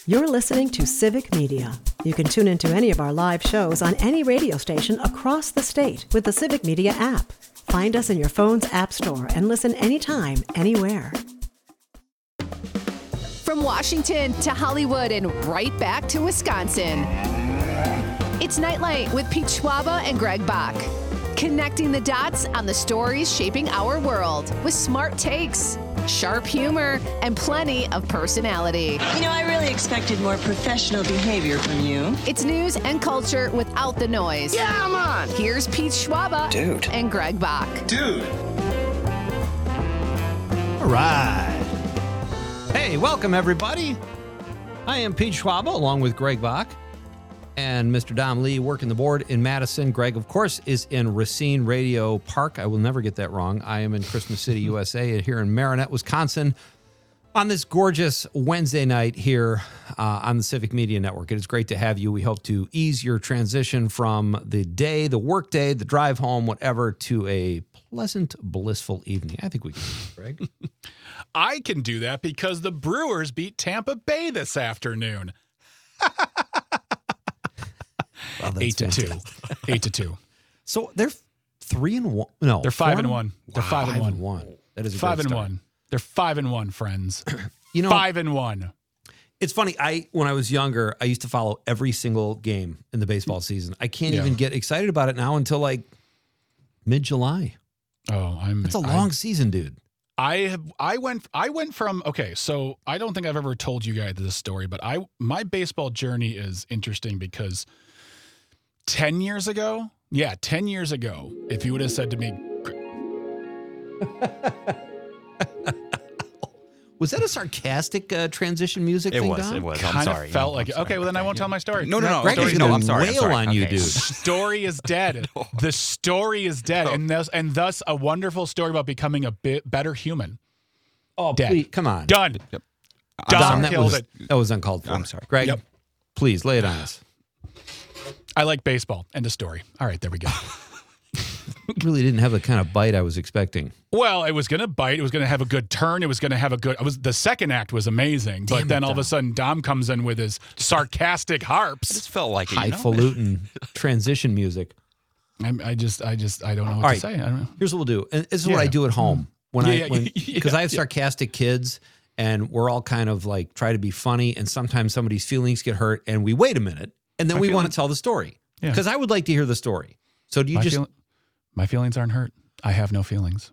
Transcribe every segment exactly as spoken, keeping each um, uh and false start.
You're listening to Civic Media. You can tune into any of our live shows on any radio station across the state with the Civic Media app. Find us in your phone's app store and listen anytime, anywhere. From Washington to Hollywood and right back to Wisconsin. It's Nightlight with Pete Schwaba and Greg Bach. Connecting the dots on the stories shaping our world with smart takes, sharp humor, and plenty of personality. You know, I really expected more professional behavior from you. It's news and culture without the noise. Yeah, I'm on. Here's Pete Schwaba Dude. and Greg Bach. Dude. All right. Hey, welcome, everybody. I am Pete Schwaba, along with Greg Bach and Mister Dom Lee, working the board in Madison. Greg, of course, is in Racine Radio Park. I will never get that wrong. I am in Christmas City, U S A, here in Marinette, Wisconsin, on this gorgeous Wednesday night here uh, on the Civic Media Network. It is great to have you. We hope to ease your transition from the day, the work day, the drive home, whatever, to a pleasant, blissful evening. I think we can do that, Greg. I can do that because the Brewers beat Tampa Bay this afternoon. Well, Eight to two. Eight to two. So they're three and one. No, They're five four and one. They're Wow, five and one. and one. That is a Five great and start. one. They're five and one, friends. You know, Five and one. it's funny. I when I was younger, I used to follow every single game in the baseball season. I can't Yeah. even get excited about it now until like mid July. Oh, I'm. It's a long season, dude. I have. I went. I went from. Okay, so I don't think I've ever told you guys this story, but I my baseball journey is interesting because ten years ago, yeah, ten years ago, if you would have said to me, Was that a sarcastic uh, transition music It thing, was. Dom? It was. I'm kind sorry. of felt No, like I'm it. sorry. Okay, well then I Okay, won't yeah. tell my story. No, no, no. Greg is Story's going no, to I'm sorry. I'm wail sorry. on you, Okay. dude. Story is dead. The story is dead, and thus and thus a wonderful story about becoming a bit better human. Oh, Dead. please, come on. Done. Yep. Dom Dom, that killed was, it. that was uncalled for. I'm sorry. Greg, Yep. please lay it on us. I like baseball. End of story. All right, there we go. Really didn't have the kind of bite I was expecting. Well, it was going to bite. It was going to have a good turn. It was going to have a good. It was the second act was amazing, but Damn then it, all of a Dom. sudden Dom comes in with his sarcastic It harps. just felt like it, you know? Highfalutin transition music. I'm, I just, I just, I don't know what All to right. say. I don't know. Here's what we'll do. And this is Yeah. what I do at home when Yeah, I yeah, when yeah, because I have yeah. sarcastic kids and we're all kind of like try to be funny and sometimes somebody's feelings get hurt and we wait a minute and then My we want feeling- to tell the story. Yeah. Because I would like to hear the story. So do you My, just feel- my feelings aren't hurt. I have no feelings.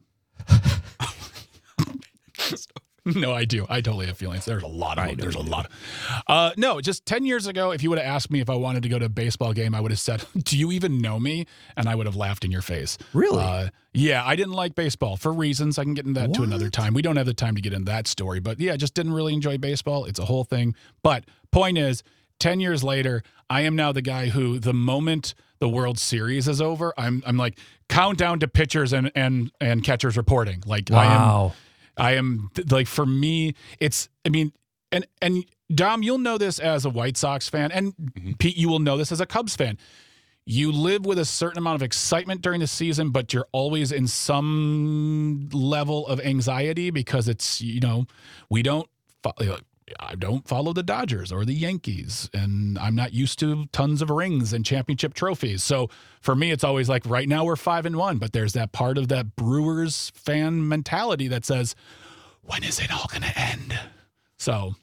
No, I do. I totally have feelings. There's a lot of them. There's a lot. Uh, no, just ten years ago, if you would have asked me if I wanted to go to a baseball game, I would have said, do you even know me? And I would have laughed in your face. Really? Uh, yeah, I didn't like baseball for reasons. I can get into that to another What? time. We don't have the time to get into that story. But yeah, just didn't really enjoy baseball. It's a whole thing. But point is, ten years later, I am now the guy who the moment the World Series is over, I'm I'm like countdown to pitchers and and and catchers reporting. Like I am wow. I am like for me, it's I mean, and and Dom, you'll know this as a White Sox fan, and Pete, you will know this as a Cubs fan. You live with a certain amount of excitement during the season, but you're always in some level of anxiety because it's, you know, we don't fo- I don't follow the Dodgers or the Yankees, and I'm not used to tons of rings and championship trophies. So for me, it's always like right now we're five and one, but there's that part of that Brewers fan mentality that says, when is it all going to end? So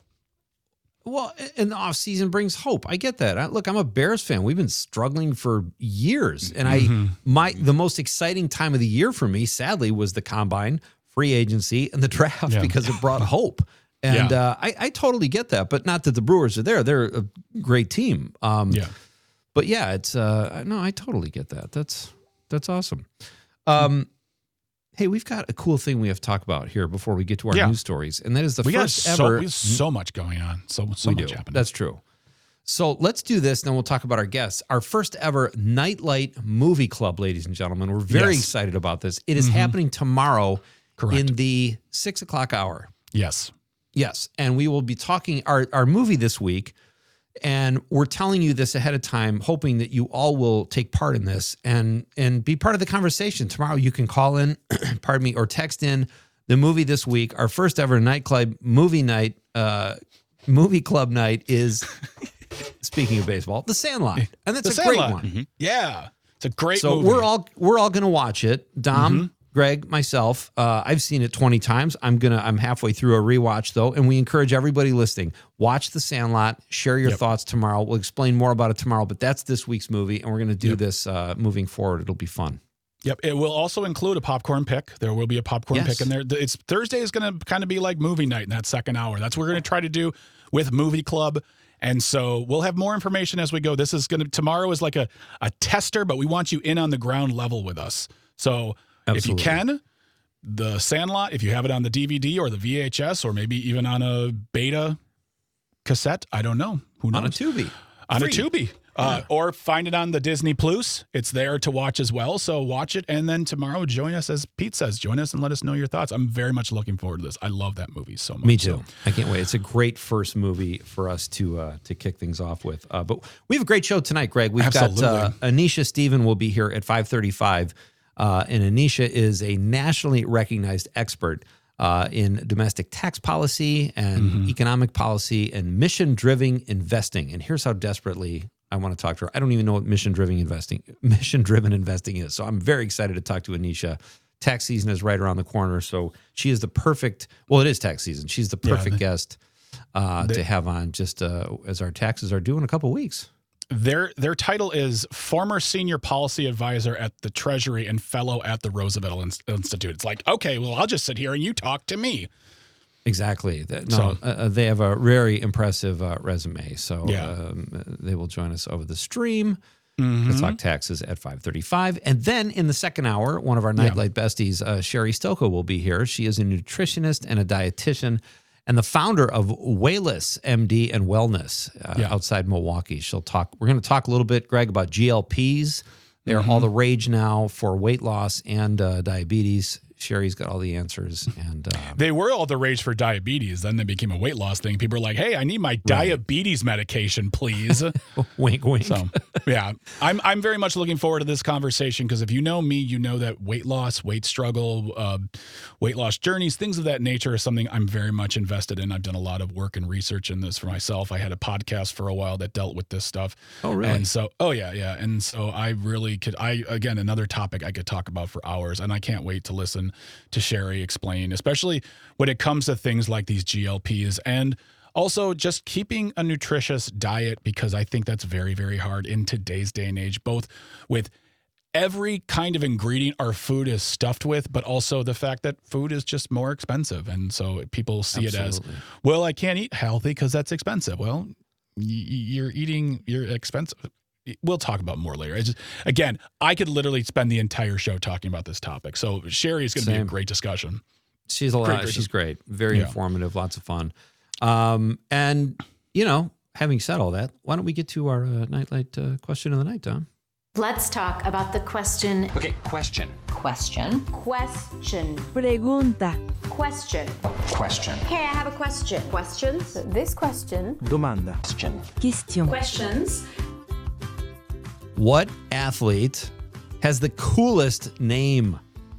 Well, and the offseason brings hope. I get that. I, look, I'm a Bears fan. We've been struggling for years. And I my the most exciting time of the year for me, sadly, was the combine, free agency, and the draft Yeah. because it brought hope. And Yeah. uh, I, I totally get that, but not that the Brewers are there. They're a great team. Um, yeah. But yeah, it's uh, no, I totally get that. That's that's awesome. Um, hey, we've got a cool thing we have to talk about here before we get to our Yeah. news stories, and that is the We got first so, ever. we have so much going on. So, so we much do. happening. That's true. So let's do this, and then we'll talk about our guests. Our first ever Nightlight Movie Club, ladies and gentlemen. We're very Yes. excited about this. It is Mhm. happening tomorrow Correct. in the six o'clock hour. Yes. Yes, and we will be talking our, our movie this week, and we're telling you this ahead of time, hoping that you all will take part in this and and be part of the conversation. Tomorrow you can call in, pardon me, or text in the movie this week, our first ever nightclub movie night uh, movie club night is, speaking of baseball, The Sandlot. And that's The a great Sandlot. one. Mm-hmm. Yeah. It's a great So movie. we're all we're all going to watch it. Dom, Mm-hmm. Greg, myself. Uh, I've seen it twenty times. I'm gonna. I'm halfway through a rewatch though, and we encourage everybody listening, watch The Sandlot. Share your Yep. thoughts tomorrow. We'll explain more about it tomorrow. But that's this week's movie, and we're gonna do Yep. this uh, moving forward. It'll be fun. Yep. It will also include a popcorn pick. There will be a popcorn Yes. pick in there. It's Thursday is going to kind of be like movie night in that second hour. That's what we're going to try to do with Movie Club. And so we'll have more information as we go. This is going to, tomorrow is like a, a tester, but we want you in on the ground level with us. So Absolutely. if you can, The Sandlot, if you have it on the D V D or the V H S or maybe even on a beta cassette, I don't know. Who knows? On a Tubi. On Free. a Tubi. Uh, or find it on the Disney Plus. It's there to watch as well. So watch it. And then tomorrow, join us, as Pete says, join us and let us know your thoughts. I'm very much looking forward to this. I love that movie so much. Me too. So, I can't wait. It's a great first movie for us to uh, to kick things off with. Uh, but we have a great show tonight, Greg. We've Absolutely. got uh, Anisha Stephen will be here at five thirty-five. Uh, and Anisha is a nationally recognized expert uh, in domestic tax policy and Mm-hmm. economic policy and mission-driven investing. And here's how desperately I want to talk to her. I don't even know what mission-driven investing mission-driven investing is. So I'm very excited to talk to Anisha. Tax season is right around the corner, so she is the perfect. Well, it is tax season. She's the Yeah, perfect they- guest uh, they- to have on just uh, as our taxes are due in a couple weeks. Their their title is former senior policy advisor at the Treasury and fellow at the Roosevelt Ins- Institute. It's like, okay, well, I'll just sit here and you talk to me. Exactly. That- No, So- uh, they have a very impressive uh, resume. So Yeah. um, they will join us over the stream Mm-hmm. to talk taxes at five thirty-five. And then in the second hour, one of our Nightlight besties, uh, Sherry Stoko, will be here. She is a nutritionist and a dietitian and the founder of Wayless M D and Wellness uh, Yeah. outside Milwaukee. She'll talk. We're going to talk a little bit, Greg, about G L Ps. They're Mm-hmm. all the rage now for weight loss and uh, diabetes. Sherry's got all the answers. And uh, They were all the rage for diabetes. Then they became a weight loss thing. People are like, hey, I need my diabetes medication, please. wink, wink. So, yeah, I'm I'm very much looking forward to this conversation because if you know me, you know that weight loss, weight struggle, uh, weight loss journeys, things of that nature are something I'm very much invested in. I've done a lot of work and research in this for myself. I had a podcast for a while that dealt with this stuff. Oh, really? And so, oh yeah, yeah. And so I really could. I again another topic I could talk about for hours, and I can't wait to listen to Sherry explain, especially when it comes to things like these G L Ps and also just keeping a nutritious diet, because I think that's very, very hard in today's day and age, both with every kind of ingredient our food is stuffed with, but also the fact that food is just more expensive. And so people see it as, Absolutely. well, I can't eat healthy because that's expensive. Well, y- you're eating, you're expensive. We'll talk about more later. It's just, again, I could literally spend the entire show talking about this topic. So Sherry is going to be a Same. great discussion. She's a lot. Great, great. She's great. Very Yeah. informative. Lots of fun. Um, and you know, having said all that, why don't we get to our uh, nightlight uh, question of the night, Tom? Let's talk about the question. Okay, question. Question. Question. Pregunta. Question. Question. Hey, I have a question. Questions? This question. Domanda. Question. Question. Questions. What athlete has the coolest name?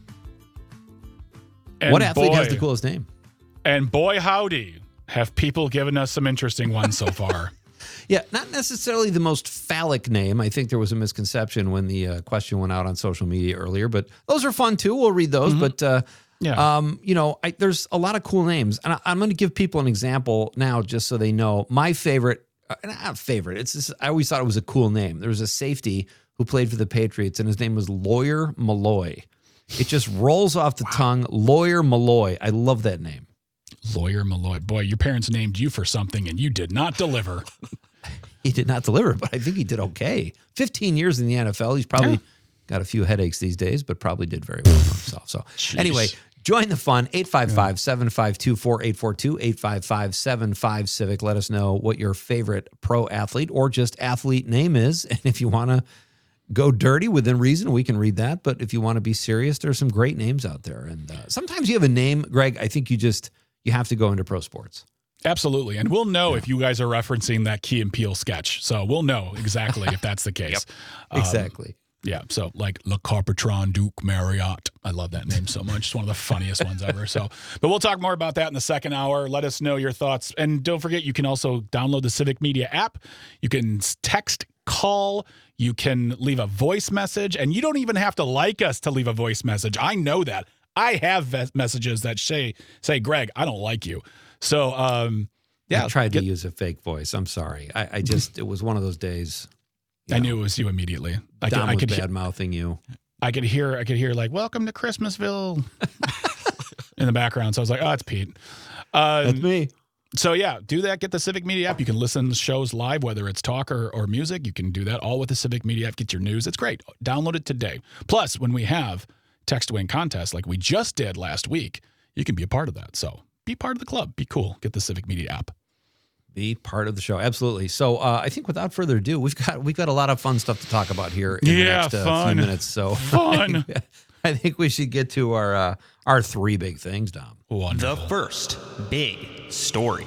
And what athlete boy, has the coolest name? And boy, howdy, have people given us some interesting ones so far. Yeah, not necessarily the most phallic name. I think there was a misconception when the uh, question went out on social media earlier, but those are fun too. We'll read those. But, uh, Yeah. um, you know, I, there's a lot of cool names. And I, I'm going to give people an example now just so they know. My favorite, uh, not favorite, it's just, I always thought it was a cool name. There was a safety who played for the Patriots, and his name was Lawyer Malloy. It just rolls off the tongue. Lawyer Malloy. I love that name. Lawyer Malloy. Boy, your parents named you for something and you did not deliver. He did not deliver, but I think he did okay. fifteen years in the N F L. He's probably Yeah. got a few headaches these days, but probably did very well for himself. So anyway, join the fun. eight five five, seven five two, four eight four two, eight five five, seven five, Civic. Let us know what your favorite pro athlete or just athlete name is. And if you want to go dirty within reason, we can read that. But if you want to be serious, there's some great names out there. And uh, sometimes you have a name, Greg, I think you just, you have to go into pro sports. Absolutely. And we'll know if you guys are referencing that Key and Peele sketch. So we'll know exactly if that's the case. Um, Exactly. Yeah, so like Le Carpatron Duke Marriott. I love that name so much. It's one of the funniest ones ever. So, but we'll talk more about that in the second hour. Let us know your thoughts. And don't forget, you can also download the Civic Media app. You can text, call, you can leave a voice message, and you don't even have to like us to leave a voice message. I know that. I have ves- messages that say, say, Greg, I don't like you. So, um, yeah. I tried get, to use a fake voice. I'm sorry. I, I just, it was one of those days. I know. knew it was you immediately. I Dom could, I was could bad hear, mouthing you. I could hear, I could hear like, welcome to Christmasville in the background. So I was like, oh, it's Pete. Um, That's me. So yeah, do that. Get the Civic Media app. You can listen to shows live, whether it's talk or, or music. You can do that all with the Civic Media app. Get your news. It's great. Download it today. Plus, when we have text to win contests like we just did last week, you can be a part of that. So be part of the club. Be cool. Get the Civic Media app. Be part of the show. Absolutely. So uh, I think without further ado, we've got we've got a lot of fun stuff to talk about here in yeah, the next uh, fun. few minutes. So Fun. I think we should get to our uh, our three big things, Dom. Wonderful. The first big story.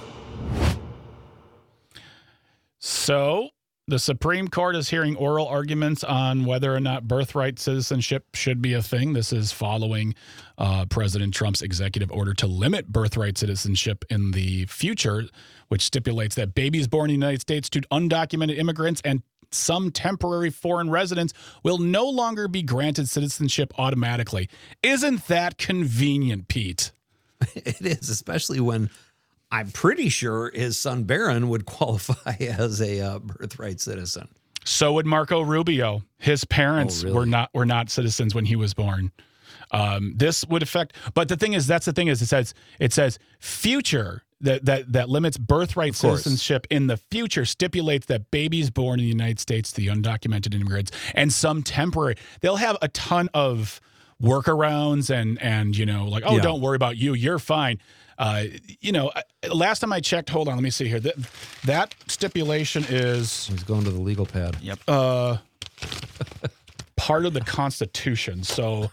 So the Supreme Court is hearing oral arguments on whether or not birthright citizenship should be a thing. This is following uh, President Trump's executive order to limit birthright citizenship in the future, which stipulates that babies born in the United States to undocumented immigrants and some temporary foreign residents will no longer be granted citizenship automatically. Isn't that convenient, Pete? It is, especially when I'm pretty sure his son Barron would qualify as a uh, birthright citizen. So would Marco Rubio. His parents Oh, really? were not were not citizens when he was born. Um, this would affect, but the thing is, that's the thing is, it says it says future that that that limits birthright Of course. citizenship in the future stipulates that babies born in the United States, the undocumented immigrants, and some temporary, they'll have a ton of workarounds and and you know like oh Yeah. don't worry about you, you're fine. Uh, you know, last time I checked, hold on, let me see here. That that stipulation is He's going to the legal pad. Yep. uh, part of the Constitution. So,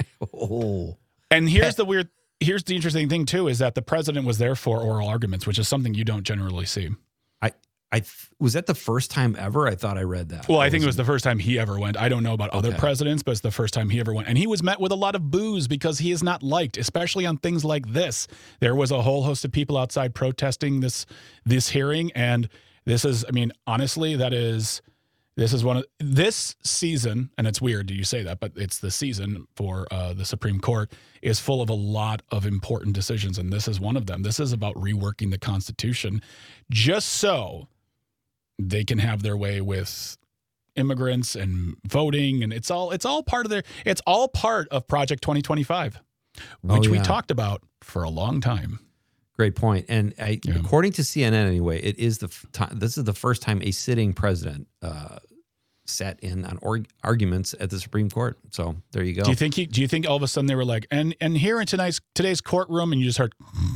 Oh, and here's the weird, here's the interesting thing too, is that the president was there for oral arguments, which is something you don't generally see. I I th- was that the first time ever? I thought I read that. Well, I Or think it was it- the first time he ever went. I don't know about other Okay. presidents, but it's the first time he ever went. And he was met with a lot of boos because he is not liked, especially on things like this. There was a whole host of people outside protesting this this hearing. And this is, I mean, honestly, that is, this is one of, this season, and it's weird you say that, but it's the season for uh, the Supreme Court is full of a lot of important decisions. And this is one of them. This is about reworking the Constitution just so they can have their way with immigrants and voting, and it's all it's all part of their it's all part of Project twenty twenty-five, which Oh, we yeah. talked about for a long time. Great point. And I, Yeah. according to C N N, anyway, it is the f- time. This is the first time a sitting president uh, sat in on org- arguments at the Supreme Court. So there you go. Do you think he, do you think all of a sudden they were like, and and here in tonight's today's courtroom, and you just heard,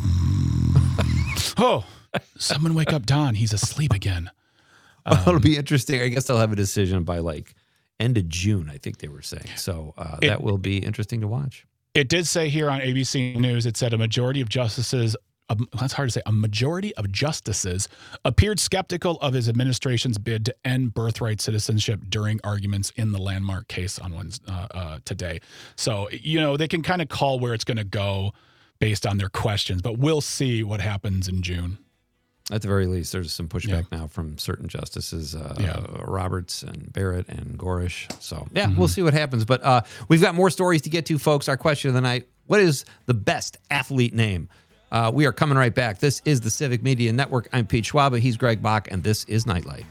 oh, someone wake up Don, he's asleep again. Well, it'll be interesting. I guess they'll have a decision by like end of June, I think they were saying. So uh, It- that will be interesting to watch. It did say here on A B C News, it said a majority of justices, um, that's hard to say, a majority of justices appeared skeptical of his administration's bid to end birthright citizenship during arguments in the landmark case on Wednesday, uh, uh, today. So, you know, they can kind of call where it's going to go based on their questions, but we'll see what happens in June. At the very least, there's some pushback now from certain justices, uh, Yeah. Roberts and Barrett and Gorish. So, yeah, we'll see what happens. But uh, we've got more stories to get to, folks. Our question of the night, what is the best athlete name? Uh, we are coming right back. This is the Civic Media Network. I'm Pete Schwaba. He's Greg Bach, and this is Nightlight.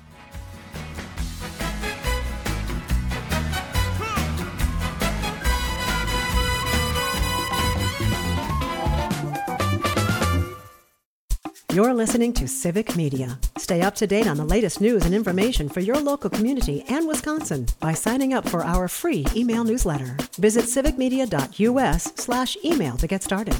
You're listening to Civic Media. Stay up to date on the latest news and information for your local community and Wisconsin by signing up for our free email newsletter. Visit civicmedia.us slash email to get started.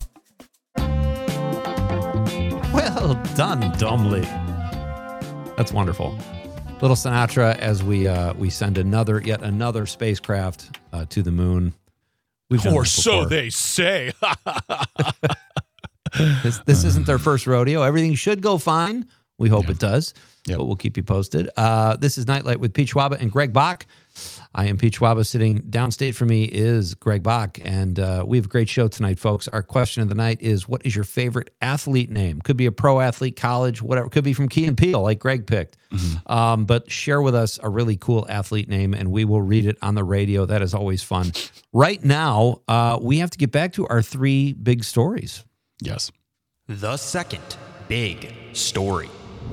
Well done, Dumley. That's wonderful. Little Sinatra as we uh, we send another, yet another spacecraft uh, to the moon. We've done Or this so before. they say. This, this isn't their first rodeo. Everything should go fine We hope Yeah. it does, Yep. but we'll keep you posted. Uh, this is Nightlight with Pete Schwaba and Greg Bach. I am Pete Schwaba. Sitting downstate from me is Greg Bach, and uh, we have a great show tonight, folks. Our question of the night is, what is your favorite athlete name? Could be a pro athlete, college, whatever. Could be from Key and Peele, like Greg picked. Mm-hmm. Um, but share with us a really cool athlete name, and we will read it on the radio. That is always fun. Right now, uh, we have to get back to our three big stories. Yes. The second big story.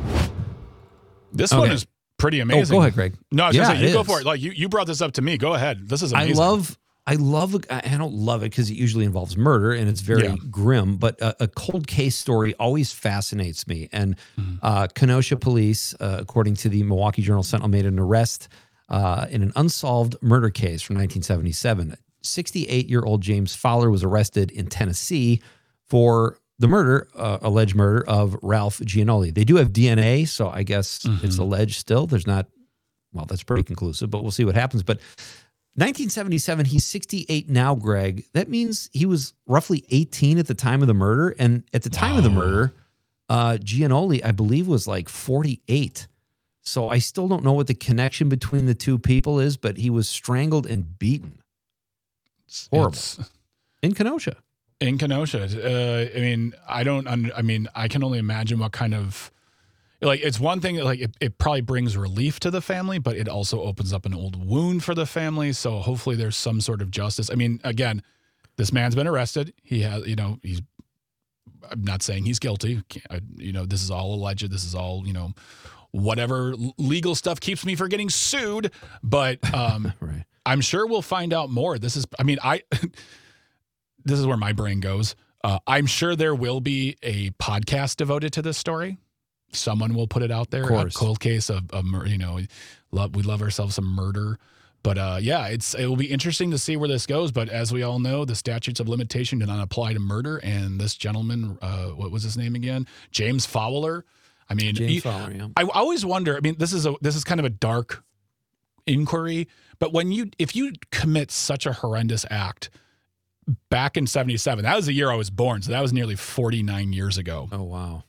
This Okay. one is pretty amazing. Oh, go ahead, Greg. No, I was Yeah, gonna say, you it go is. for it. Like you, you brought this up to me. Go ahead. This is amazing. I love, I love, I don't love it because it usually involves murder and it's very Yeah. grim, but a, a cold case story always fascinates me. And Mm-hmm. uh, Kenosha police, uh, according to the Milwaukee Journal Sentinel, made an arrest uh, in an unsolved murder case from nineteen seventy-seven. sixty-eight-year-old James Fowler was arrested in Tennessee for the murder, uh, alleged murder of Ralph Gianoli. They do have D N A, so I guess Mm-hmm. it's alleged still. There's not, well, that's pretty conclusive, but we'll see what happens. But nineteen seventy-seven, he's sixty-eight now, Greg. That means he was roughly eighteen at the time of the murder. And at the time of the murder, uh, Gianoli, I believe, was like forty-eight. So I still don't know what the connection between the two people is, but he was strangled and beaten. Horrible. It's- In Kenosha. in Kenosha. Uh, I mean, I don't. Un- I mean, I can only imagine what kind of like. It's one thing that like it, it probably brings relief to the family, but it also opens up an old wound for the family. So hopefully, there's some sort of justice. I mean, again, this man's been arrested. He has, you know, he's. I'm not saying he's guilty. I, you know, this is all alleged. This is all, you know, whatever legal stuff keeps me from getting sued. But um, Right. I'm sure we'll find out more. This is. I mean, I. This is where my brain goes. Uh, I'm sure there will be a podcast devoted to this story. Someone will put it out there. Of course. A cold case of, of mur- you know, love, we love ourselves some murder. But uh, yeah, it's it will be interesting to see where this goes. But as we all know, the statutes of limitation do not apply to murder. And this gentleman, uh, what was his name again? James Fowler. I mean, James he- Fowler, yeah. I always wonder. I mean, this is a this is kind of a dark inquiry. But when you if you commit such a horrendous act. Back in seventy-seven, that was the year I was born, so that was nearly forty-nine years ago. Oh, wow.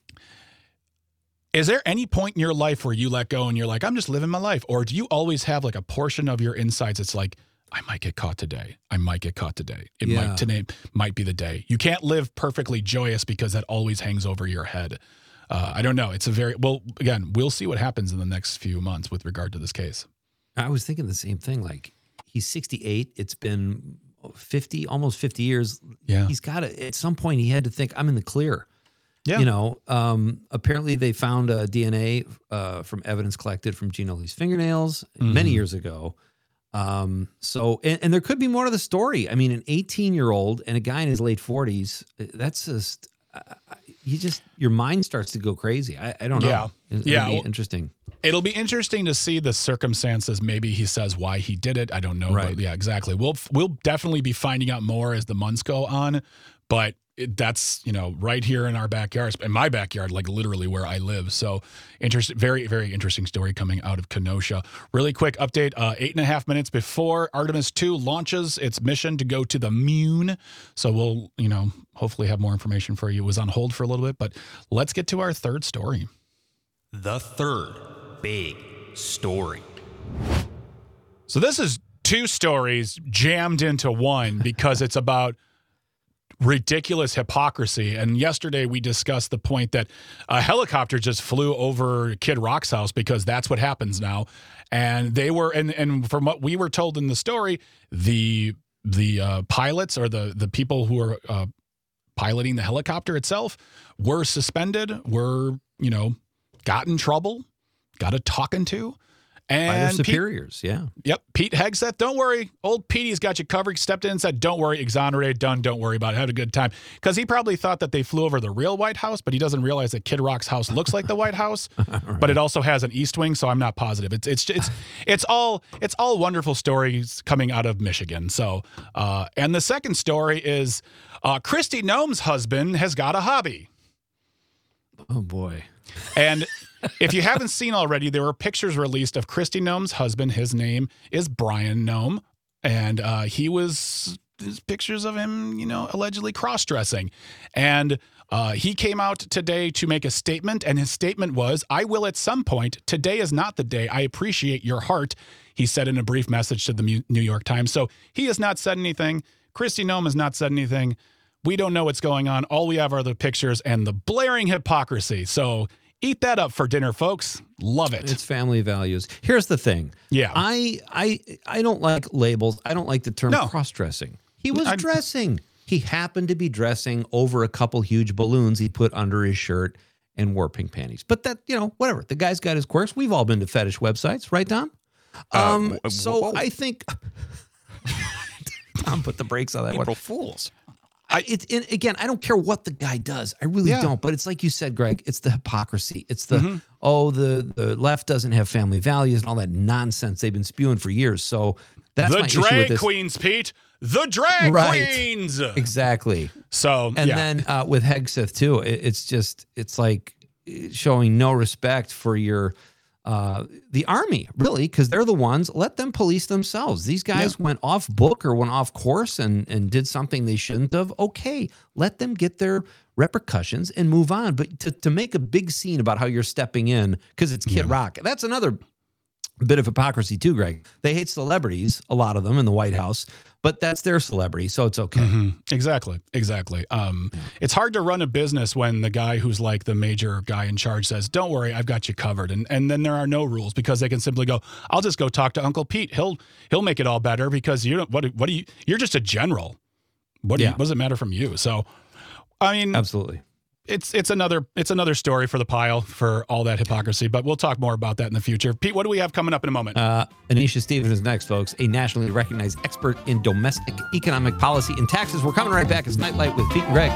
Is there any point in your life where you let go and you're like, I'm just living my life? Or do you always have like a portion of your insides that's like, I might get caught today. I might get caught today. It Yeah. might today might be the day. You can't live perfectly joyous because that always hangs over your head. Uh, I don't know. It's a very, well, again, we'll see what happens in the next few months with regard to this case. I was thinking the same thing. Like, he's sixty-eight. It's been fifty, almost fifty years. Yeah. He's got to, at some point, he had to think, I'm in the clear. Yeah. You know, um, apparently they found uh, D N A uh, from evidence collected from Gianoli's fingernails Mm-hmm. many years ago. Um, so, and, and there could be more to the story. I mean, an eighteen-year-old and a guy in his late forties, that's just, uh, you just, your mind starts to go crazy. I, I don't know. Yeah. It, Yeah, It'd be well- interesting. It'll be interesting to see the circumstances. Maybe he says why he did it. I don't know. Right. But yeah, exactly. We'll we'll definitely be finding out more as the months go on. But it, that's, you know, right here in our backyard, in my backyard, like literally where I live. So interesting, very, very interesting story coming out of Kenosha. Really quick update. Uh, eight and a half minutes before Artemis two launches its mission to go to the moon. So we'll, you know, hopefully have more information for you. It was on hold for a little bit, but let's get to our third story. The third big story. So this is two stories jammed into one because it's about ridiculous hypocrisy. And yesterday we discussed the point that a helicopter just flew over Kid Rock's house because that's what happens now. And they were, and, and from what we were told in the story, the the uh, pilots or the the people who are uh, piloting the helicopter itself were suspended, were, you know, got in trouble, got a talking to. By their And Pete, superiors, yeah. yep, Pete Hegg said, don't worry. Old Petey's got you covered. Stepped in and said, don't worry, exonerated, done, don't worry about it. Had a good time. Because he probably thought that they flew over the real White House, but he doesn't realize that Kid Rock's house looks like the White House, right. But it also has an east wing, so I'm not positive. It's it's it's it's all it's all wonderful stories coming out of Michigan. So, uh, and the second story is uh, Kristi Noem's husband has got a hobby. Oh, boy. And if you haven't seen already, there were pictures released of Kristi Noem's husband. His name is Brian Noem. And uh, he was there's pictures of him, you know, allegedly cross-dressing. And uh, he came out today to make a statement, and his statement was, I will at some point. Today is not the day. I appreciate your heart, he said in a brief message to the Mu- New York Times. So he has not said anything. Kristi Noem has not said anything. We don't know what's going on. All we have are the pictures and the blaring hypocrisy. So eat that up for dinner, folks. Love it. It's family values. Here's the thing. Yeah. I I I don't like labels. I don't like the term No. cross-dressing. He was I'm- dressing. He happened to be dressing over a couple huge balloons he put under his shirt and wore pink panties. But that, you know, whatever. The guy's got his quirks. We've all been to fetish websites, right, Tom? Um, Uh, so whoa. I think Tom put the brakes on that one. April Fools. I, it, it, again, I don't care what the guy does. I really Yeah. don't. But it's like you said, Greg, it's the hypocrisy. It's the, Mm-hmm. oh, the, the left doesn't have family values and all that nonsense they've been spewing for years. So that's the my issue with drag this. queens, Pete. The drag Right. queens. Exactly. So, And yeah. then uh, with Hegseth, too, it, it's just, it's like showing no respect for your, uh, the army, really, because they're the ones, let them police themselves. These guys went off book or went off course and, and did something they shouldn't have. Okay, let them get their repercussions and move on. But to, to make a big scene about how you're stepping in because it's Kid Rock, that's another bit of hypocrisy too, Greg. They hate celebrities, a lot of them in the White House, but that's their celebrity, so it's okay. Mhm. Exactly. Exactly. Um, It's hard to run a business when the guy who's like the major guy in charge says, don't worry, I've got you covered. And and then there are no rules because they can simply go, I'll just go talk to Uncle Pete. He'll he'll make it all better because you don't, what, do- what do you, you're just a general. What, do you, Yeah. what does it matter from you? So, I mean, Absolutely. it's it's another it's another story for the pile for all that hypocrisy, but we'll talk more about that in the future. Pete, what do we have coming up in a moment? Uh, Anisha Stevens is next, folks, a nationally recognized expert in domestic economic policy and taxes. We're coming right back. It's Nightlight with Pete and Greg.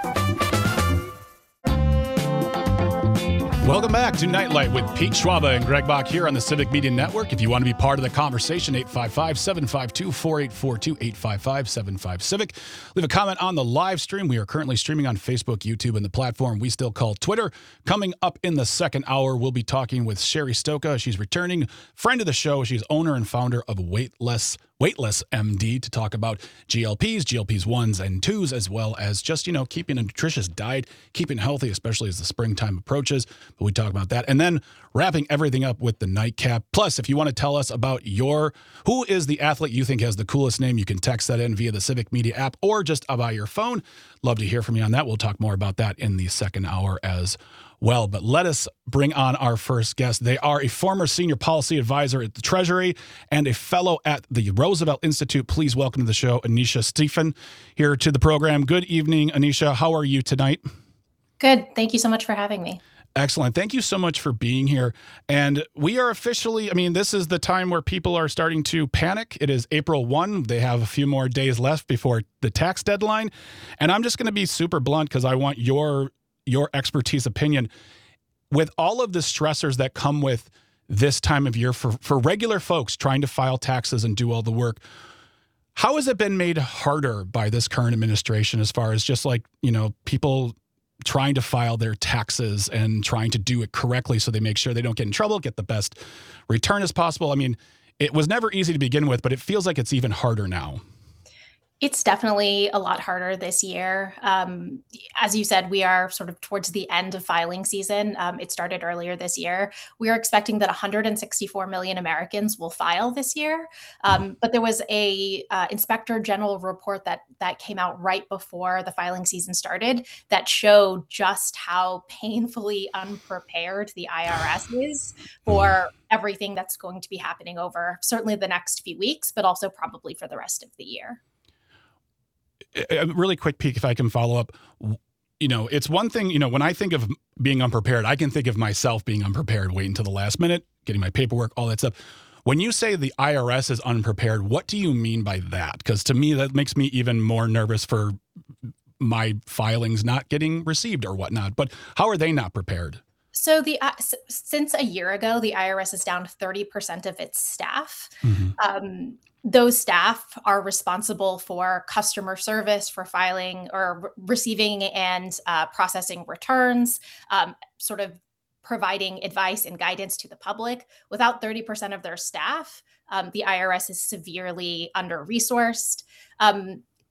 Welcome back to Nightlight with Pete Schwaba and Greg Bach here on the Civic Media Network. If you want to be part of the conversation, eight five five, seven five two, four eight four two, eight five five, seven five, Civic. Leave a comment on the live stream. We are currently streaming on Facebook, YouTube, and the platform we still call Twitter. Coming up in the second hour, we'll be talking with Sherry Stoka. She's returning friend of the show. She's owner and founder of Weightless Weightless M D to talk about G L Ps, G L Ps ones and twos, as well as just, you know, keeping a nutritious diet, keeping healthy, especially as the springtime approaches. But we talk about that. And then wrapping everything up with the nightcap. Plus, if you want to tell us about your, who is the athlete you think has the coolest name, you can text that in via the Civic Media app or just by your phone. Love to hear from you on that. We'll talk more about that in the second hour as well. But let us bring on our first guest. They are a former senior policy advisor at the Treasury and a fellow at the Roosevelt Institute. Please welcome to the show, Anisha Stephen, here to the program. Good evening, Anisha. How are you tonight? Good. Thank you so much for having me. Excellent. Thank you so much for being here. And we are officially, I mean, this is the time where people are starting to panic. It is April first. They have a few more days left before the tax deadline. And I'm just going to be super blunt because I want your your expertise opinion. With all of the stressors that come with this time of year for, for regular folks trying to file taxes and do all the work, how has it been made harder by this current administration as far as just like, you know, people trying to file their taxes and trying to do it correctly so they make sure they don't get in trouble, get the best return as possible? I mean, it was never easy to begin with, but it feels like it's even harder now. It's definitely a lot harder this year. Um, as you said, we are sort of towards the end of filing season. Um, it started earlier this year. We are expecting that one hundred sixty-four million Americans will file this year. Um, but there was a uh, Inspector General report that that came out right before the filing season started that showed just how painfully unprepared the I R S is for everything that's going to be happening over certainly the next few weeks, but also probably for the rest of the year. A really quick peek, if I can follow up. You know, it's one thing, you know, when I think of being unprepared, I can think of myself being unprepared, waiting until the last minute, getting my paperwork, all that stuff. When you say the I R S is unprepared, what do you mean by that? Because to me, that makes me even more nervous for my filings not getting received or whatnot. But how are they not prepared? So the uh, s- since a year ago, the I R S is down thirty percent of its staff. Mm-hmm. Um, those staff are responsible for customer service, for filing or re- receiving and uh, processing returns, um, sort of providing advice and guidance to the public. Without thirty percent of their staff, um, the I R S is severely under-resourced. Um,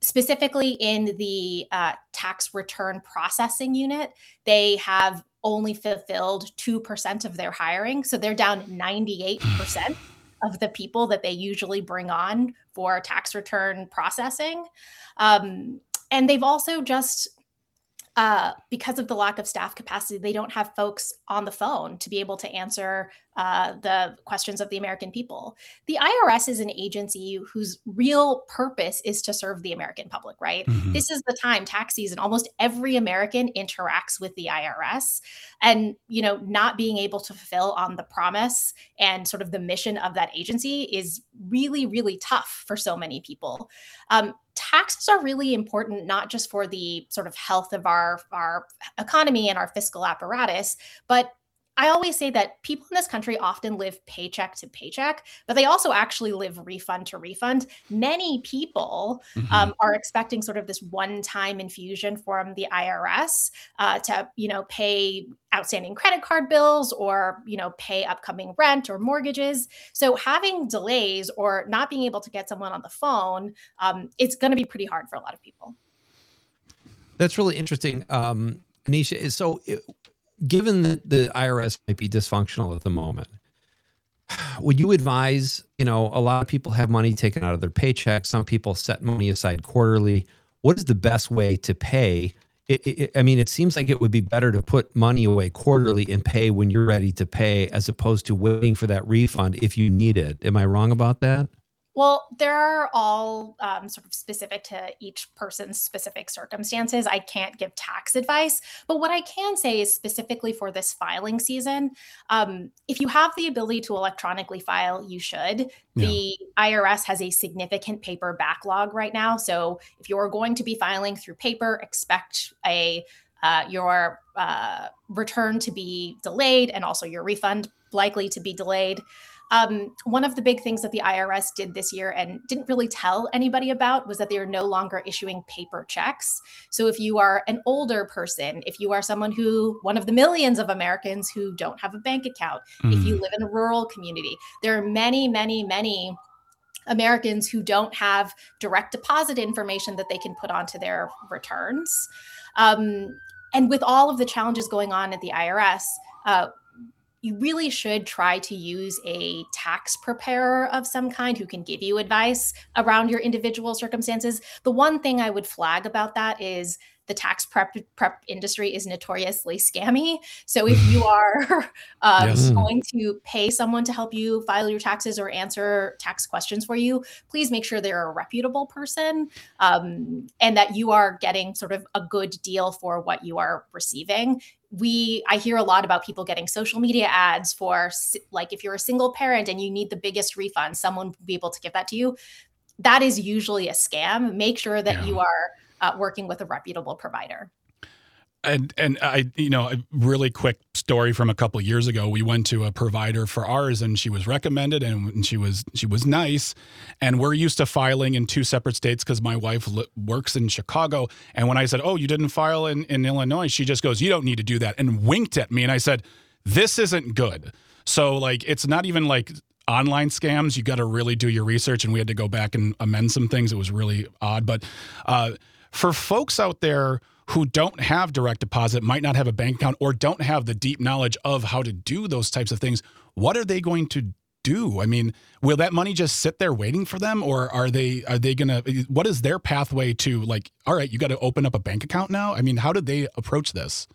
specifically in the uh, tax return processing unit, they have only fulfilled two percent of their hiring. So they're down ninety-eight percent of the people that they usually bring on for tax return processing. Um, and they've also just, uh, because of the lack of staff capacity, they don't have folks on the phone to be able to answer uh, the questions of the American people. The I R S is an agency whose real purpose is to serve the American public, right? Mm-hmm. This is the time, tax season, almost every American interacts with the I R S. And, you know, not being able to fulfill on the promise and sort of the mission of that agency is really, really tough for so many people. Um, taxes are really important, not just for the sort of health of our, our economy and our fiscal apparatus, but I always say that people in this country often live paycheck to paycheck, but they also actually live refund to refund. Many people mm-hmm. um, are expecting sort of this one-time infusion from the I R S uh, to, you know, pay outstanding credit card bills or, you know, pay upcoming rent or mortgages. So having delays or not being able to get someone on the phone, um, it's going to be pretty hard for a lot of people. That's really interesting, um, Anisha. So it, given that the I R S might be dysfunctional at the moment, would you advise, you know, a lot of people have money taken out of their paycheck. Some people set money aside quarterly. What is the best way to pay? It, it, I mean, it seems like it would be better to put money away quarterly and pay when you're ready to pay, as opposed to waiting for that refund if you need it. Am I wrong about that? Well, they're all um, sort of specific to each person's specific circumstances. I can't give tax advice, but what I can say is specifically for this filing season, um, if you have the ability to electronically file, you should. Yeah. The I R S has a significant paper backlog right now. So if you're going to be filing through paper, expect a uh, your uh, return to be delayed and also your refund likely to be delayed. Um, one of the big things that the I R S did this year and didn't really tell anybody about was that they are no longer issuing paper checks. So if you are an older person, if you are someone who, one of the millions of Americans who don't have a bank account, mm. if you live in a rural community, there are many, many, many Americans who don't have direct deposit information that they can put onto their returns. Um, and with all of the challenges going on at the I R S, uh, you really should try to use a tax preparer of some kind who can give you advice around your individual circumstances. The one thing I would flag about that is the tax prep prep industry is notoriously scammy. So if you are um, yes. going to pay someone to help you file your taxes or answer tax questions for you, please make sure they're a reputable person um, and that you are getting sort of a good deal for what you are receiving. We, I hear a lot about people getting social media ads for, like, if you're a single parent and you need the biggest refund, someone will be able to give that to you. That is usually a scam. Make sure that yeah. you are uh, working with a reputable provider. And and I, you know, a really quick story from a couple of years ago. We went to a provider for ours, and she was recommended, and she was she was nice. And we're used to filing in two separate states because my wife li- works in Chicago. And when I said, "Oh, you didn't file in, in Illinois," she just goes, "You don't need to do that," and winked at me. And I said, "This isn't good." So like, it's not even like online scams. You got to really do your research, and we had to go back and amend some things. It was really odd. But uh, for folks out there who don't have direct deposit, might not have a bank account, or don't have the deep knowledge of how to do those types of things, what are they going to do? I mean, will that money just sit there waiting for them, or are they are they going to, what is their pathway to, like, all right, you got to open up a bank account now? I mean, how did they approach this?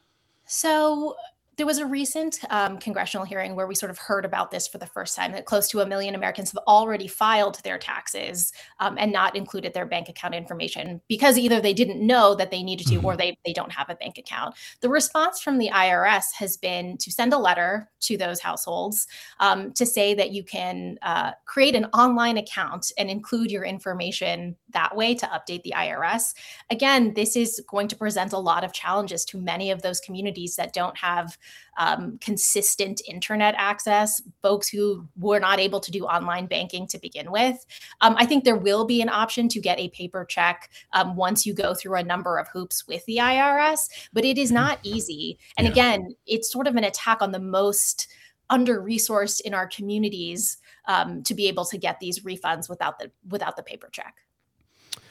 So there was a recent um, congressional hearing where we sort of heard about this for the first time, that close to a million Americans have already filed their taxes um, and not included their bank account information because either they didn't know that they needed to, mm-hmm. or they, they don't have a bank account. The response from the I R S has been to send a letter to those households um, to say that you can uh, create an online account and include your information that way to update the I R S. Again, this is going to present a lot of challenges to many of those communities that don't have um, consistent internet access, folks who were not able to do online banking to begin with. Um, I think there will be an option to get a paper check um, once you go through a number of hoops with the I R S, but it is not easy. And yeah. again, it's sort of an attack on the most under-resourced in our communities um, to be able to get these refunds without the without the paper check.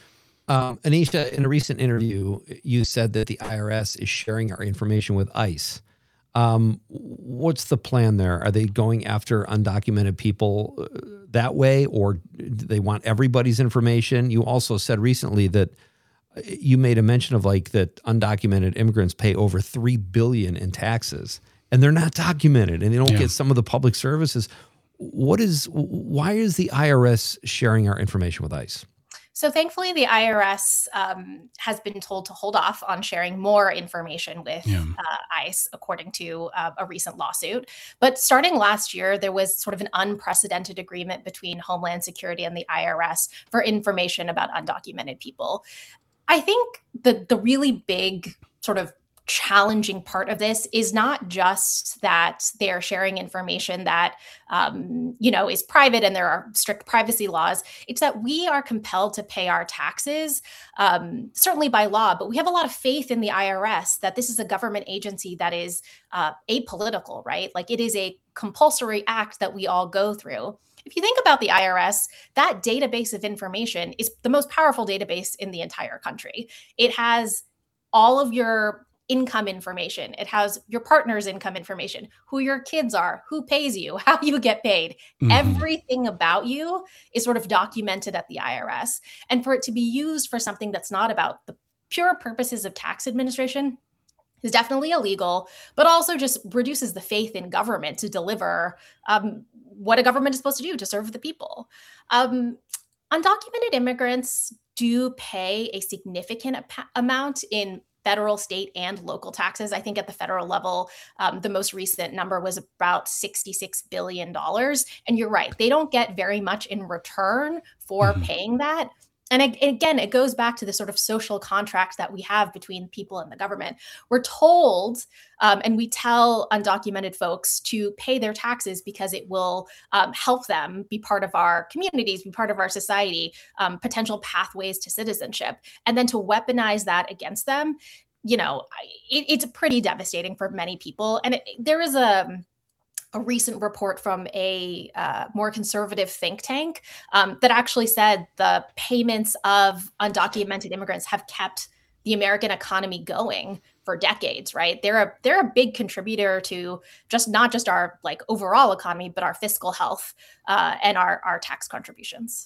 Um, Anisha, in a recent interview, you said that the I R S is sharing our information with ICE. Um, what's the plan there? Are they going after undocumented people uh, that way, or do they want everybody's information? You also said recently that you made a mention of like that undocumented immigrants pay over three billion dollars in taxes, and they're not documented, and they don't Yeah. get some of the public services. What is? Why is the I R S sharing our information with ICE? So thankfully, the I R S um, has been told to hold off on sharing more information with Yeah. uh, ICE, according to uh, a recent lawsuit. But starting last year, there was sort of an unprecedented agreement between Homeland Security and the I R S for information about undocumented people. I think the the really big sort of challenging part of this is not just that they're sharing information that um, you know is private and there are strict privacy laws. It's that we are compelled to pay our taxes, um, certainly by law, but we have a lot of faith in the I R S that this is a government agency that is uh, apolitical, right? Like it is a compulsory act that we all go through. If you think about the I R S, that database of information is the most powerful database in the entire country. It has all of your income information. It has your partner's income information, who your kids are, who pays you, how you get paid. Mhm. Everything about you is sort of documented at the I R S. And for it to be used for something that's not about the pure purposes of tax administration is definitely illegal, but also just reduces the faith in government to deliver um, what a government is supposed to do to serve the people. Um, undocumented immigrants do pay a significant ap- amount in federal, state, and local taxes. I think at the federal level, um, the most recent number was about sixty-six billion dollars. And you're right, they don't get very much in return for Mhm. paying that. And ag- again, it goes back to the sort of social contract that we have between people and the government. We're told, um, and we tell undocumented folks to pay their taxes because it will um, help them be part of our communities, be part of our society, um, potential pathways to citizenship. And then to weaponize that against them, you know, I- it, it's pretty devastating for many people. And it, there is a a recent report from a uh, more conservative think tank um, that actually said the payments of undocumented immigrants have kept the American economy going for decades, right? They're a they're a big contributor to just not just our like overall economy, but our fiscal health uh, and our our tax contributions.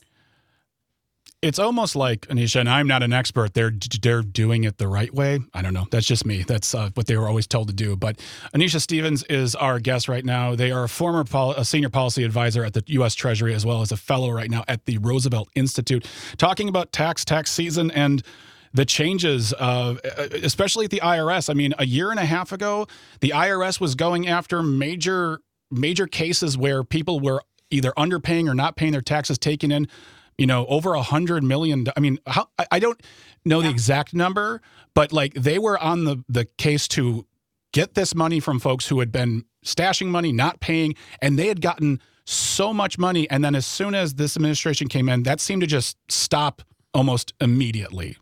It's almost like, Anisha, and I'm not an expert, they're they're doing it the right way. I don't know. That's just me. That's uh, what they were always told to do. But Anisha Stevens is our guest right now. They are a former pol- a senior policy advisor at the U S Treasury, as well as a fellow right now at the Roosevelt Institute, talking about tax, tax season, and the changes, uh, especially at the I R S. I mean, a year and a half ago, the I R S was going after major major cases where people were either underpaying or not paying their taxes, taking in, you know, over a hundred million. I mean, how, I, I don't know yeah. the exact number, but like they were on the, the case to get this money from folks who had been stashing money, not paying, and they had gotten so much money. And then as soon as this administration came in, that seemed to just stop almost immediately.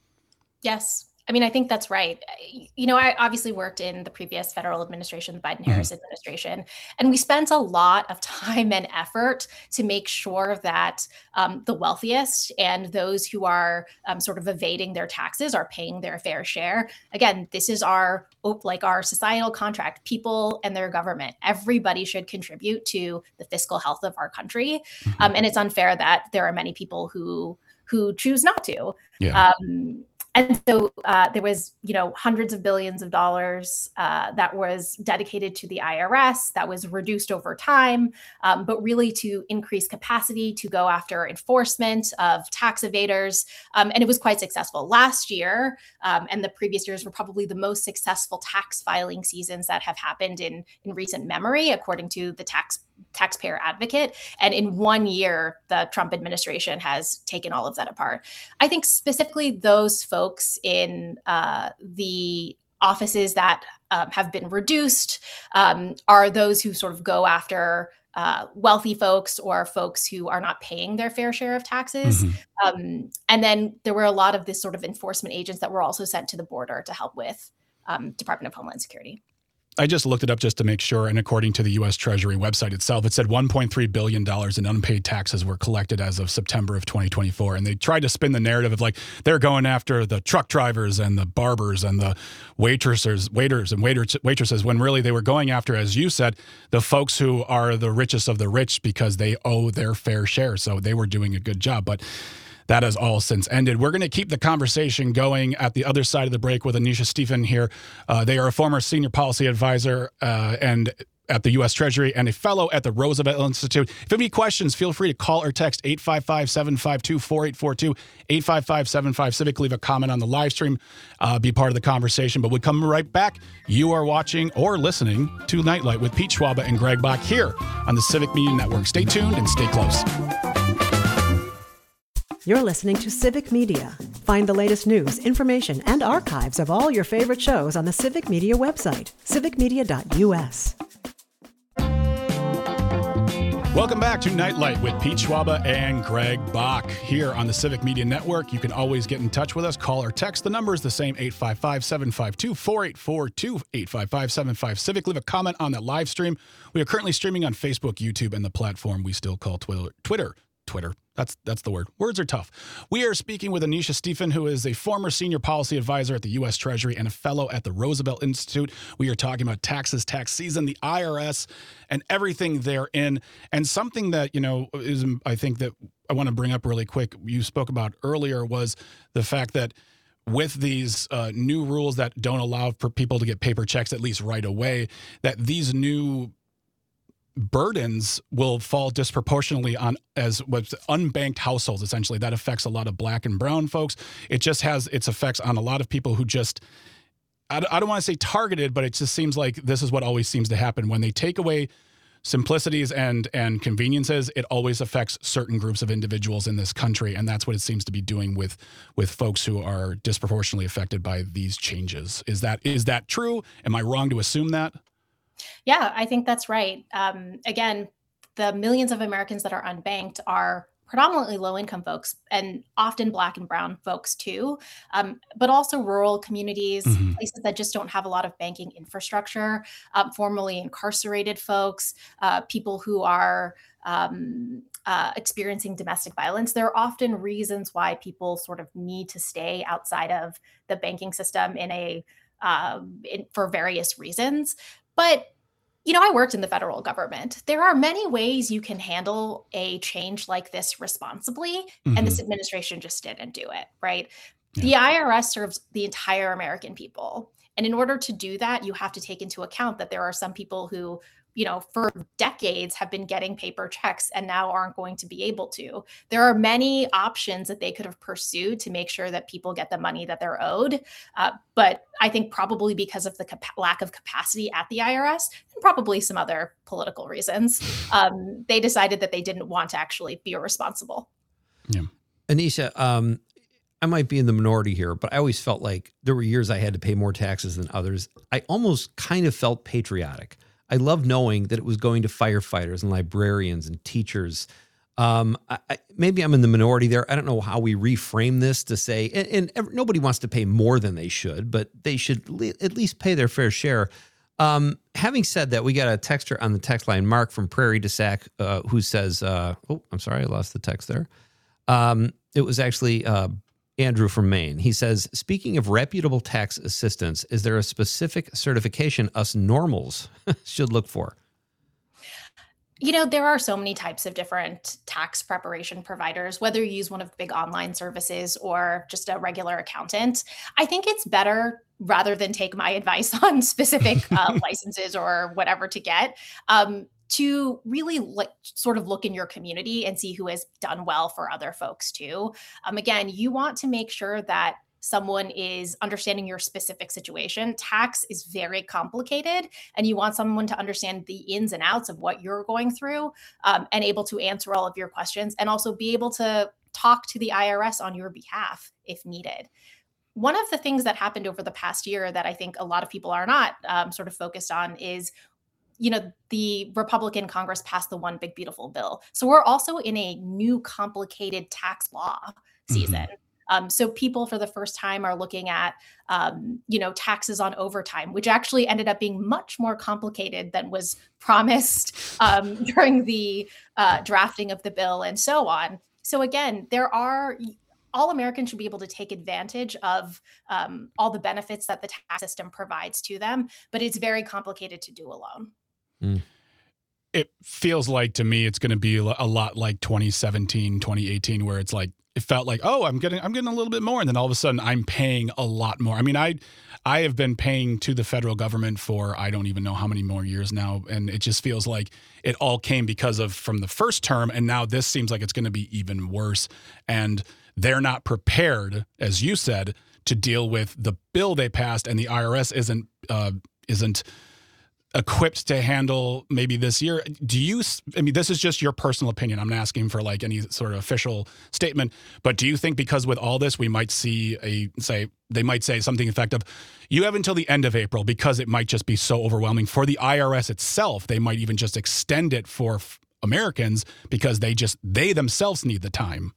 Yes. I mean, I think that's right. You know, I obviously worked in the previous federal administration, the Biden-Harris mm-hmm. administration, and we spent a lot of time and effort to make sure that um, the wealthiest and those who are um, sort of evading their taxes are paying their fair share. Again, this is our like our societal contract, people and their government. Everybody should contribute to the fiscal health of our country. Mm-hmm. Um, and it's unfair that there are many people who who choose not to. Yeah. Um, And so uh, there was, you know, hundreds of billions of dollars uh, that was dedicated to the I R S that was reduced over time, um, but really to increase capacity to go after enforcement of tax evaders. Um, and it was quite successful. Last year um, and the previous years were probably the most successful tax filing seasons that have happened in, in recent memory, according to the tax taxpayer advocate. And in one year, the Trump administration has taken all of that apart. I think specifically those folks in uh, the offices that um, have been reduced um, are those who sort of go after uh, wealthy folks or folks who are not paying their fair share of taxes. Mm-hmm. Um, and then there were a lot of this sort of enforcement agents that were also sent to the border to help with um, Department of Homeland Security. I just looked it up just to make sure, and according to the U S Treasury website itself, it said one point three billion dollars in unpaid taxes were collected as of September of twenty twenty-four. And they tried to spin the narrative of like they're going after the truck drivers and the barbers and the waitresses, waiters and waiters, waitresses, when really they were going after, as you said, the folks who are the richest of the rich because they owe their fair share. So they were doing a good job. But that has all since ended. We're going to keep the conversation going at the other side of the break with Anisha Stephen here. Uh, they are a former senior policy advisor uh, and at the U S Treasury and a fellow at the Roosevelt Institute. If you have any questions, feel free to call or text eight five five, seven five two, four eight four two, eight five five, seven five Civic. Leave a comment on the live stream. Uh, be part of the conversation. But we come right back. You are watching or listening to Nightlight with Pete Schwaba and Greg Bach here on the Civic Media Network. Stay tuned and stay close. You're listening to Civic Media. Find the latest news, information, and archives of all your favorite shows on the Civic Media website, civic media dot u s. Welcome back to Nightlight with Pete Schwaba and Greg Bach here on the Civic Media Network. You can always get in touch with us. Call or text. The number is the same, eight five five, seven five two, four eight four two, eight five five, seven five Civic. Leave a comment on that live stream. We are currently streaming on Facebook, YouTube, and the platform we still call Twitter. Twitter. Twitter. That's that's the word. Words are tough. We are speaking with Anisha Stephen, who is a former senior policy advisor at the U S Treasury and a fellow at the Roosevelt Institute. We are talking about taxes, tax season, the I R S, and everything therein. And something that, you know, is I think that I want to bring up really quick, you spoke about earlier, was the fact that with these uh, new rules that don't allow for people to get paper checks, at least right away, that these new burdens will fall disproportionately on as what's unbanked households. Essentially, that affects a lot of black and brown folks. It just has its effects on a lot of people who just, I don't want to say targeted, but it just seems like this is what always seems to happen when they take away simplicities and and conveniences. It always affects certain groups of individuals in this country, and that's what it seems to be doing with with folks who are disproportionately affected by these changes. Is that is that true? Am I wrong to assume that? Yeah, I think that's right. Um, again, the millions of Americans that are unbanked are predominantly low-income folks and often Black and brown folks too, um, but also rural communities, mm-hmm. places that just don't have a lot of banking infrastructure, um, formerly incarcerated folks, uh, people who are um, uh, experiencing domestic violence. There are often reasons why people sort of need to stay outside of the banking system in a um, in, for various reasons. But, you know, I worked in the federal government. There are many ways you can handle a change like this responsibly, mm-hmm. and this administration just didn't do it, right? Yeah. The I R S serves the entire American people. And in order to do that, you have to take into account that there are some people who, you know, for decades have been getting paper checks and now aren't going to be able to. There are many options that they could have pursued to make sure that people get the money that they're owed. Uh, but I think probably because of the cap- lack of capacity at the I R S and probably some other political reasons, um, they decided that they didn't want to actually be responsible. Yeah. Anisha, um, I might be in the minority here, but I always felt like there were years I had to pay more taxes than others. I almost kind of felt patriotic. I love knowing that it was going to firefighters and librarians and teachers. Um, I, I, maybe I'm in the minority there. I don't know how we reframe this to say, and, and every, nobody wants to pay more than they should, but they should le- at least pay their fair share. Um, having said that, we got a texter on the text line, Mark from Prairie du Sac, uh, who says, uh, oh, I'm sorry, I lost the text there. Um, it was actually uh, Andrew from Maine. He says, speaking of reputable tax assistance, is there a specific certification us normals should look for? You know, there are so many types of different tax preparation providers, whether you use one of the big online services or just a regular accountant. I think it's better, rather than take my advice on specific uh, licenses or whatever to get, um, to really like sort of look in your community and see who has done well for other folks too. Um, again, you want to make sure that someone is understanding your specific situation. Tax is very complicated, and you want someone to understand the ins and outs of what you're going through, um, and able to answer all of your questions, and also be able to talk to the I R S on your behalf if needed. One of the things that happened over the past year that I think a lot of people are not um, sort of focused on is, you know, the Republican Congress passed the One Big Beautiful Bill. So we're also in a new complicated tax law season. Mm-hmm. Um, so people for the first time are looking at, um, you know, taxes on overtime, which actually ended up being much more complicated than was promised um, during the uh, drafting of the bill and so on. So again, there are, all Americans should be able to take advantage of um, all the benefits that the tax system provides to them, but it's very complicated to do alone. Mm. It feels like to me it's going to be a lot like twenty seventeen, twenty eighteen, where it's like it felt like, oh, I'm getting I'm getting a little bit more, and then all of a sudden I'm paying a lot more. I mean, I I have been paying to the federal government for I don't even know how many more years now, and it just feels like it all came because of from the first term, and now this seems like it's going to be even worse, and they're not prepared, as you said, to deal with the bill they passed, and the I R S isn't uh, isn't. equipped to handle maybe this year. Do you, I mean, this is just your personal opinion. I'm not asking for like any sort of official statement, but do you think because with all this, we might see a, say, they might say something effective, you have until the end of April because it might just be so overwhelming for the I R S itself. They might even just extend it for f- Americans because they just, they themselves need the time.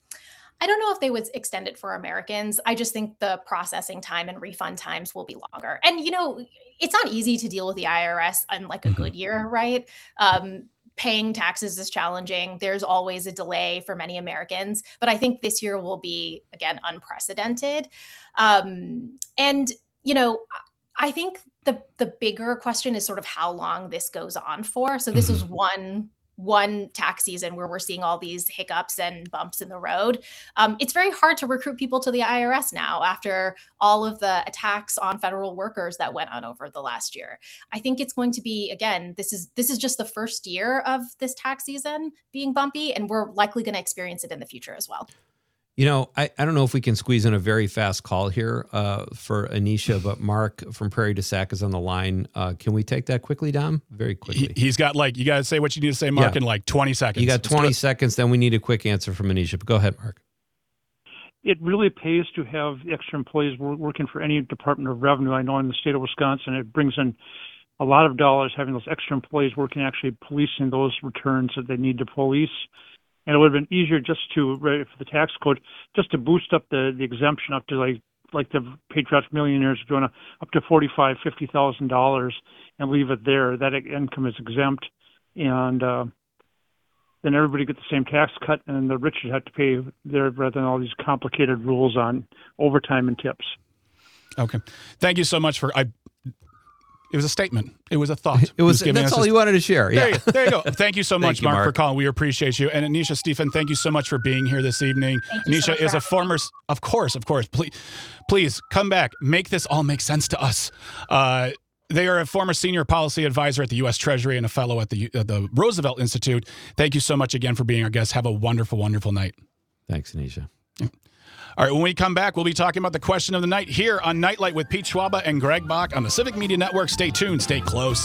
I don't know if they would extend it for Americans. I just think the processing time and refund times will be longer. And, you know, it's not easy to deal with the I R S on like a mm-hmm. good year, right? Um, paying taxes is challenging. There's always a delay for many Americans. But I think this year will be, again, unprecedented. Um, and, you know, I think the the bigger question is sort of how long this goes on for. So this mm-hmm. is one one tax season where we're seeing all these hiccups and bumps in the road. Um, it's very hard to recruit people to the I R S now after all of the attacks on federal workers that went on over the last year. I think it's going to be, again, this is this is just the first year of this tax season being bumpy, and we're likely going to experience it in the future as well. You know, I, I don't know if we can squeeze in a very fast call here uh, for Anisha, but Mark from Prairie du Sac is on the line. Uh, can we take that quickly, Dom? Very quickly. He, he's got like, you got to say what you need to say, Mark, yeah. in like twenty seconds. You got twenty seconds, then we need a quick answer from Anisha. But go ahead, Mark. It really pays to have extra employees working for any Department of Revenue. I know in the state of Wisconsin, it brings in a lot of dollars having those extra employees working actually policing those returns that they need to police. And it would have been easier just to, right, for the tax code, just to boost up the, the exemption up to like like the Patriots Millionaires doing up to forty-five thousand dollars, fifty thousand dollars and leave it there. That income is exempt. And uh, then everybody gets the same tax cut, and the rich have to pay there rather than all these complicated rules on overtime and tips. Okay. Thank you so much for... I. It was a statement. It was a thought. It was. That's all you wanted to share. Yeah. There, you, there you go. Thank you so much, you, Mark, Mark, for calling. We appreciate you. And Anisha Stephen, thank you so much for being here this evening. Thank Anisha so is a former, of course, of course. Please, please come back. Make this all make sense to us. Uh, they are a former senior policy advisor at the U S Treasury and a fellow at the uh, the Roosevelt Institute. Thank you so much again for being our guest. Have a wonderful, wonderful night. Thanks, Anisha. Yeah. All right, when we come back, we'll be talking about the question of the night here on Nightlight with Pete Schwaba and Greg Bach on the Civic Media Network. Stay tuned. Stay close.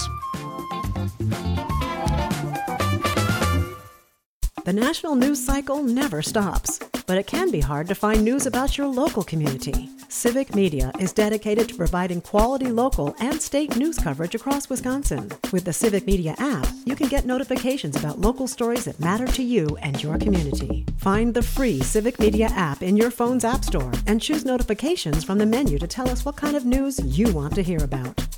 The national news cycle never stops, but it can be hard to find news about your local community. Civic Media is dedicated to providing quality local and state news coverage across Wisconsin. With the Civic Media app, you can get notifications about local stories that matter to you and your community. Find the free Civic Media app in your phone's app store and choose notifications from the menu to tell us what kind of news you want to hear about.